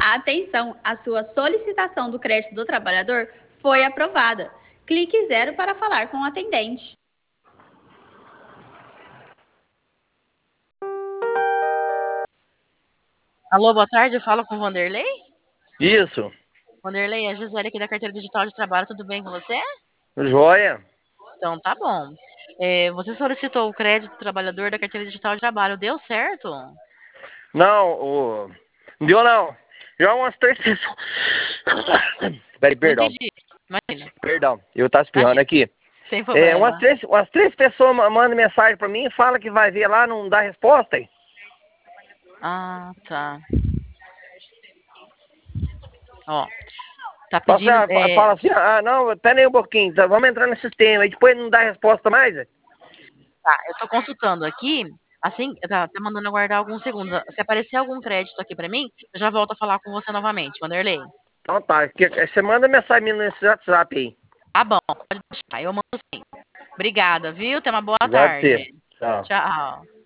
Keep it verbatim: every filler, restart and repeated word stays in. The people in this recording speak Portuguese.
Atenção, a sua solicitação do crédito do trabalhador foi aprovada. Clique zero para falar com o atendente. Alô, boa tarde, eu falo com o Vanderlei? Isso. Vanderlei, é a Gisele aqui da Carteira Digital de Trabalho, tudo bem com você? Joia. Então tá bom. É, você solicitou o crédito do trabalhador da Carteira Digital de Trabalho, deu certo? Não, o... não deu não. Já umas três pessoas. Peraí, Não perdão. entendi. Imagina, Perdão, eu tava espirrando imagina, aqui. sem É, umas, problema. três, umas três pessoas ma- mandam mensagem pra mim e falam que vai ver lá, não dá resposta. Hein? Ah, tá. Ó, tá Fala assim, pedindo. ah, fa- É, fala assim, ah, não, pera aí um pouquinho, tá, vamos entrar no sistema. Aí depois não dá resposta mais. Hein? tá, eu tô consultando aqui. Assim, tá, tá mandando aguardar alguns segundos. Se aparecer algum crédito aqui pra mim, eu já volto a falar com você novamente, Vanderlei. Então tá, que- que- você manda mensagem nesse WhatsApp aí. Tá bom, pode deixar, eu mando sim. Obrigada, viu? Tenha uma boa Igual de tarde. você. Tchau. Tchau.